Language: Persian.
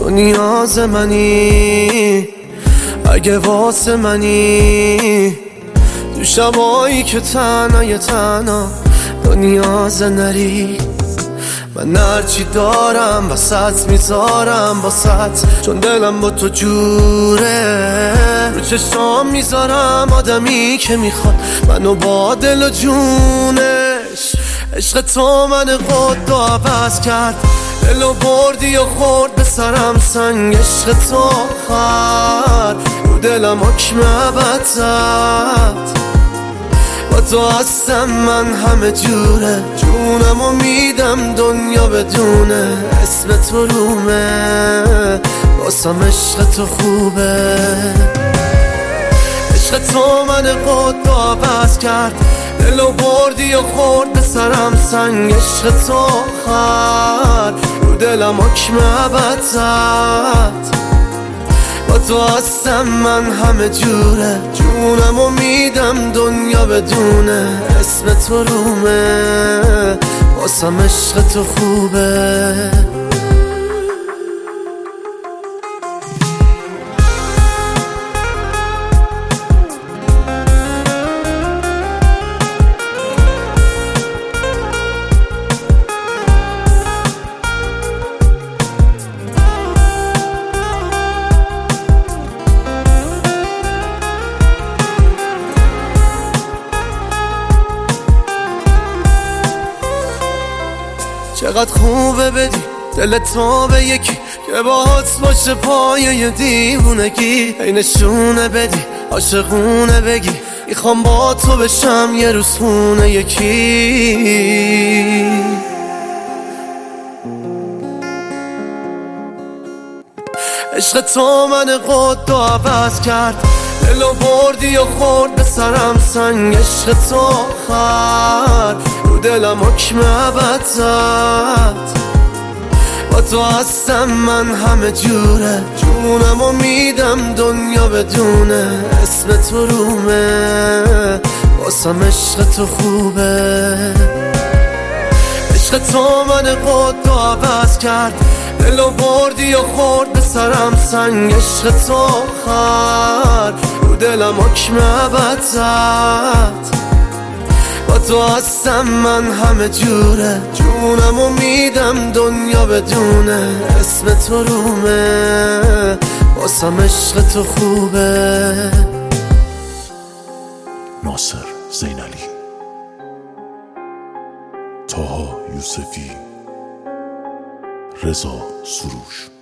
تو نیاز منی، اگه واسه منی، تو شبایی که تنها تو نیاز نری. من هرچی دارم وسط میذارم باست، چون دلم با تو جوره. رو چشام میذارم آدمی که میخواد منو با دل و جونش. عشق تو من قد و عوض کرد، دلو بردی و خورد به سرم سنگ. عشق تو آخر رو دلم حکم ابد زد. با تو هستم من همه جوره، جونمو میدم دنیا بدونه. اسم تو رومه واسم، عشق تو خوبه. عشق تو من قد و عوض کرد، دلو بردی و خورد به سرم سنگ. عشق تو آخر رو دلم حکم ابد زد. با تو هستم من همه جوره، جونمو میدم دنیا بدونه. اسم تو رومه واسم، عشق تو خوبه. چقدر خوبه بدی دل تو به یکی که باهات باشه پایه دیوونگی. ای نشونه بدی عاشقونه بگی، میخوام با تو بشم یه روز خونه یکی. عشق تو من قد و عوض کرد، دلو بردی و خورد به سرم سنگ. عشق تو آخر رو دلم حکم ابد زد. با تو هستم من همه جوره، جونمو میدم دنیا بدونه. اسم تو رومه واسم، عشق تو خوبه. عشق تو من قد و عوض کرد، دلو بردی و خورد به سرم سنگ. عشق تو آخر رو دلم حکم ابد زد. با تو هستم من همه جوره، جونمو میدم دنیا بدونه. اسم تو رومه واسم، عشق تو خوبه. ناصر زینالی، طاها یوسفی، رضا سروش.